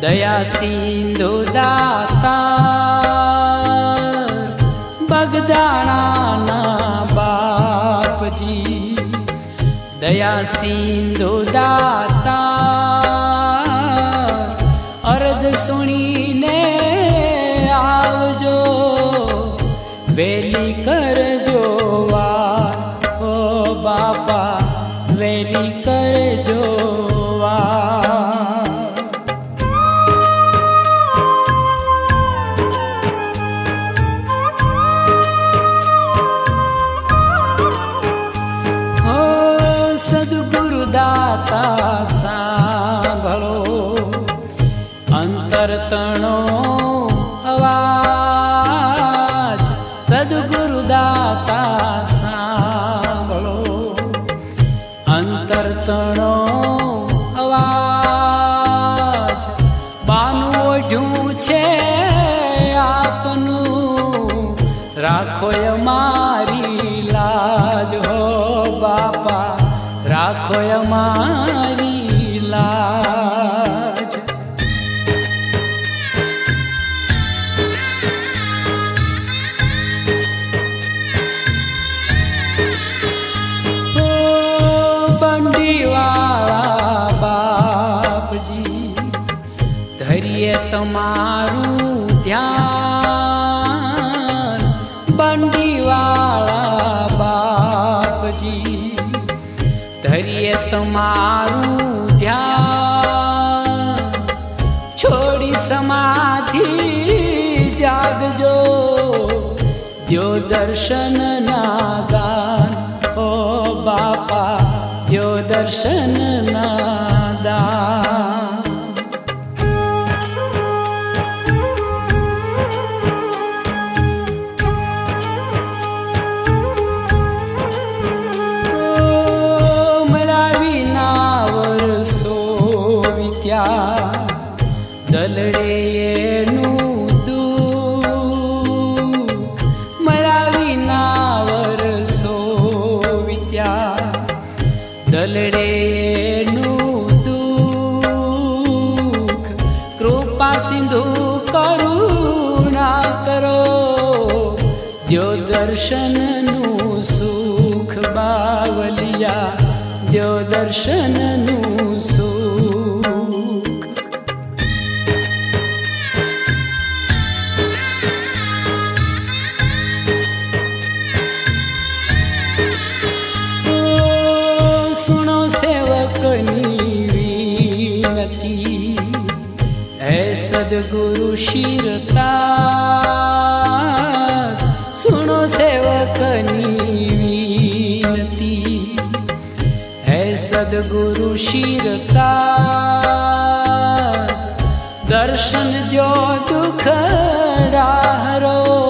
दया सिंधु दाता बगदाणा ना बाप जी। दया सिंधु दाता अर्ज सुनीने आवजो, वेली करजो वार ओ बापा, वेली करजो वार। सद्गुरु दाता सांभळो अंतरतणो अवाज। सद्गुरु दाता सांभळो अंतरतणो अवाज। बानु ओढ्યું છે આપનું, રાખો અમારી लाज हो बापा, राखो हमारी लाज। ओ बंडीवाला बाप जी, धरिए तमारू ध्यान। बंडीवाला बाप जी, धरिए तुम्हारू ध्यान। छोड़ी समाधि जागजो, द्यो दर्शन ना दान ओ बापा, द्यो दर्शन ना दान। दलड़े एनु दुख, मरावी नावर सो विद्या। दलड़े एनु दुख, कृपा सिंधु करुणा करो, द्यो दर्शन नु सुख बावलिया, द्यो दर्शन नु सुख। सुनो सेवकनी विनती, है सद्गुरु शिरताज। सुनो सेवकनी विनती, है सद्गुरु शिरताज। दर्शन जो दुख राहरो,